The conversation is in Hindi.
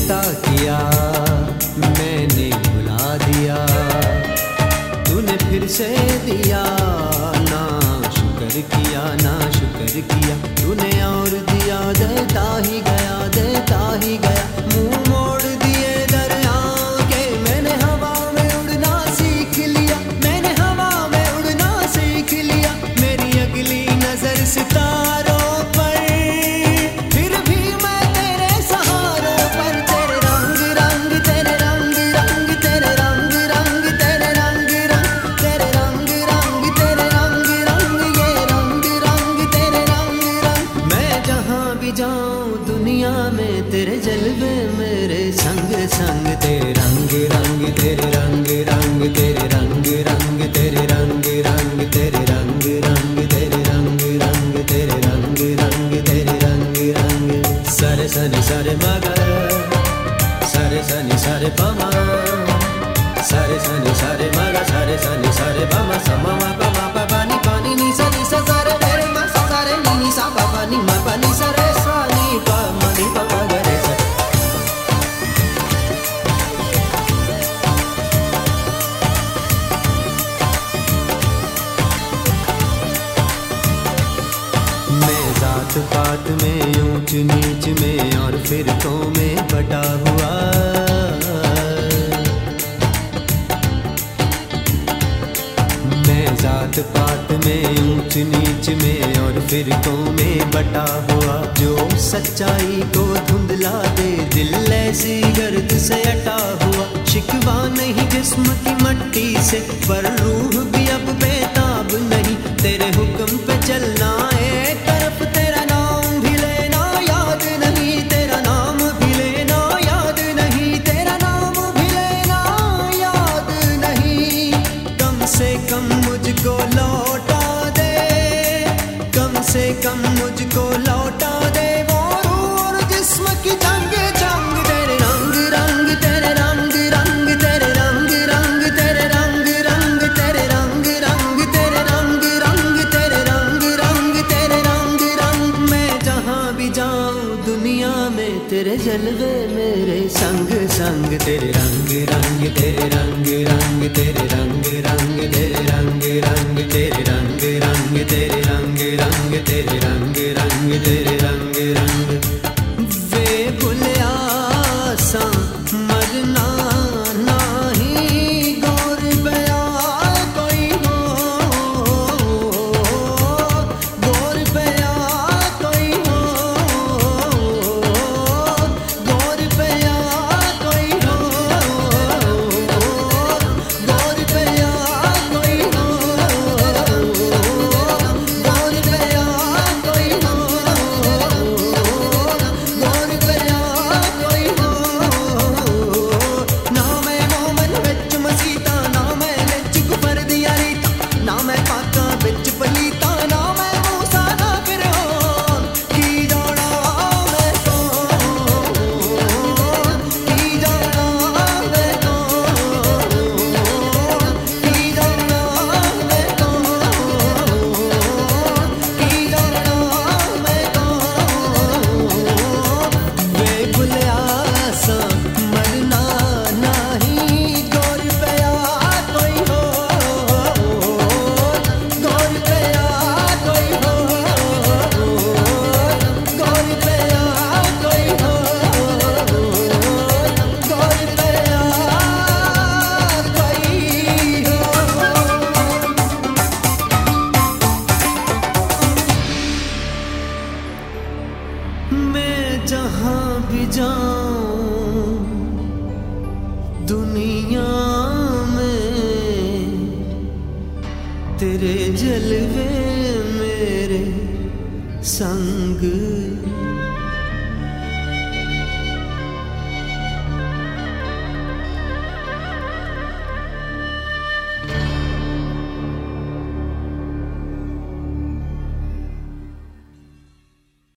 चिंता किया मैंने भुला दिया, तूने फिर से दिया ना शुक्र किया, ना शुक्र किया। तूने और दिया देता ही गया, देता ही गया। मुंह मोड़ दिए दरिया के मैंने हवा में उड़ना सीख लिया, मैंने हवा में उड़ना सीख लिया। मेरी अगली नजर सितारों पर, फिर भी मैं तेरे सहारों पर। तेरे रंग रंग, तेरे रंग रंग, तेरे रंग रंग, तेरे रंग रंग, तेरे रंग रंग, तेरे रंग रंग, ये रंग रंग, तेरे रंग रंग। मैं जहाँ भी जाऊँ दुनिया में तेरे जलवे मेरे संग संग। तेरे रंग रंग, तेरे रंग रंग, तेरे रंग रंग, तेरे रंग रंग, तेरे रंग रंग, तेरे रंग रंग, तेरे रंग रंग, तेरे रंग रंग। सरे सनि सरे मगर, सरे सनि सरे पमा, सरे सनि सरे मगर, सरे सनि सरे पमा, समा मा पमा पा पानी पानी नी सा सरे रे मा सा सरे नी सा पा पानी मा पानी सरे सा नी पा मनी पा पा गरे सा। मैं जात पात में, ऊंच नीच में और फिरकों में बटा हुआ। मैं जात पात में, ऊंच नीच में और फिरकों में बटा हुआ। जो सच्चाई को धुंधला दे दिल ऐसी गर्द से अटा हुआ। शिकवा नहीं जिस्म की मट्टी से, पर रूह भी अब बेताब नहीं। तेरे हुक्म पे चलना एक तरफ, तेरा नाम भी लेना याद नहीं। तेरा नाम भी लेना याद नहीं, तेरा नाम भी लेना याद नहीं। कम से कम मुझको लौटा दे, कम से कम मुझको लौटा दे वो रूह और जिस्म की जंग जंग। तेरे रंग रंग, तेरे रंग रंग, तेरे रंग रंग, तेरे रंग रंग, तेरे रंग रंग, तेरे रंग रंग, तेरे रंग रंग, तेरे रंग रंग। मैं जहाँ भी जाऊँ दुनिया में तेरे जलवे मेरे संग संग। तेरे रंग रंग, तेरे रंग रंग, तेरे रंग रंग, तेरे रंग रंग, तेरे रंग रंग, तेरे रंग रंग, तेरे रंग रंग, तेरे रंग रंग। वे भुलिया सा मरना नाही, गौर बया कोई हो, गौर बया कोई हो, गौर बया कोई हो, गौर बया कोई हो, गौर बया कोई हो, गौर बया कोई हो। ना मैं मोमन विच मसीता, ना मैं विच कुफर दिया रीता, ना मैं पाका विच पलीता, ना मैं मूसा ना फिरौन। की जाना मैं कौन, की जाना मैं कौन, की जाना मैं कौन, की जाना मैं कौन। वे भुलिया सा मरना नाही, गौर पया कोई हो, गौर पया कोई हो, गौर पया कोई हो, गौर पया कोई हो। मैं जहाँ भी जाऊँ दुनिया में तेरे जलवे मेरे संग